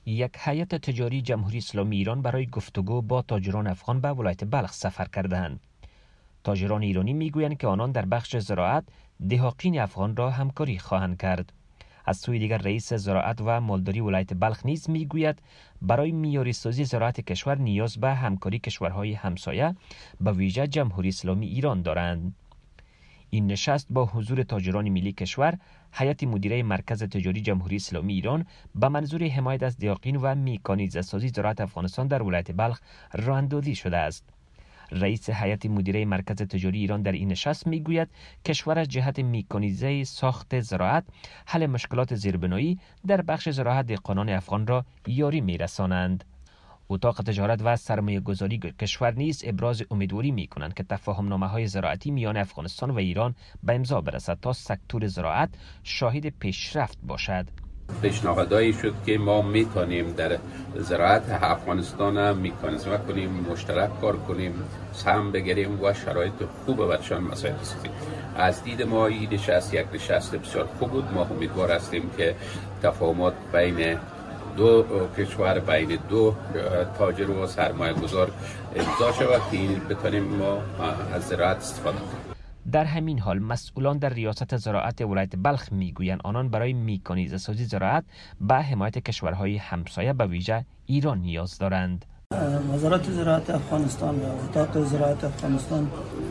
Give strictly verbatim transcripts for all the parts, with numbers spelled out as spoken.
یک هیئت تجاری جمهوری اسلامی ایران برای گفتگو با تاجران افغان به ولایت بلخ سفر کردند. تاجران ایرانی میگویند که آنان در بخش زراعت دهاقین افغان را همکاری خواهند کرد. از سوی دیگر رئیس زراعت و مالداری ولایت بلخ نیز میگوید برای معیاری سازی زراعت کشور نیاز به همکاری کشورهای همسایه به ویژه جمهوری اسلامی ایران دارند. این نشست با حضور تاجران ملی کشور، هیئت مدیره مرکز تجاری جمهوری اسلامی ایران به منظور حمایت از دهاقین و میکانیزه سازی زراعت افغانستان در ولایت بلخ راه اندازی شده است. رئیس هیئت مدیره مرکز تجاری ایران در این نشست میگوید کشور از جهت میکانیزه ساخت زراعت حل مشکلات زیربنایی در بخش زراعت دهقانان افغان را یاری میرسانند. اتاق تجارت و سرمایه گذاری کشور نیز ابراز امیدواری می کنند که تفاهم نامه های زراعتی میان افغانستان و ایران به امضا برسد تا سکتور زراعت شاهد پیشرفت باشد. پیشنهادایی شد که ما میتونیم در زراعت افغانستان میکانیزه کنیم، مشترک کار کنیم، سهم بگیریم و شرایط خوب برشان مسائل سازیم. از دید ما این نشست یک نشست بسیار خوب بود. ما امیدوار هستیم که تفاهمات بین دو کشور، بین دو تاجر و سرمایه گذار امضا شود که بتونیم ما از زراعت استفاده کنیم. در همین حال مسئولان در ریاست زراعت ولایت بلخ میگویند آنان برای میکانیزه سازی زراعت به حمایت کشورهای همسایه به ویژه ایران نیاز دارند. وزارت زراعت افغانستان و اتاق زراعت افغانستان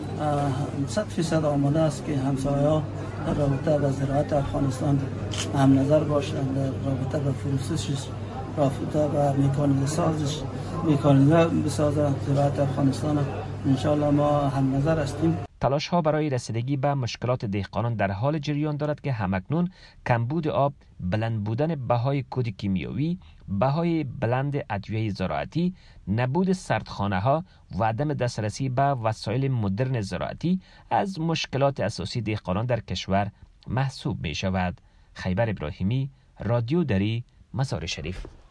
صد فیصد آماده است که همسایه‌ها در رابطه با زراعت افغانستان هم نظر باشند، در رابطه با پروسسش، رابطه با میکانیزه سازش، میکانیزه بسازه زراعت افغانستان. انشاءالله ما هم نظر هستیم. تلاش ها برای رسیدگی به مشکلات دهقانان در حال جریان دارد که همکنون کمبود آب، بلند بودن بهای کود کیمیایی، بهای بلند ادویه زراعتی، نبود سردخانه ها و عدم دسترسی به وسایل مدرن زراعتی از مشکلات اساسی دهقانان در کشور محسوب می شود. خیبر ابراهیمی، رادیو دری، مزار شریف.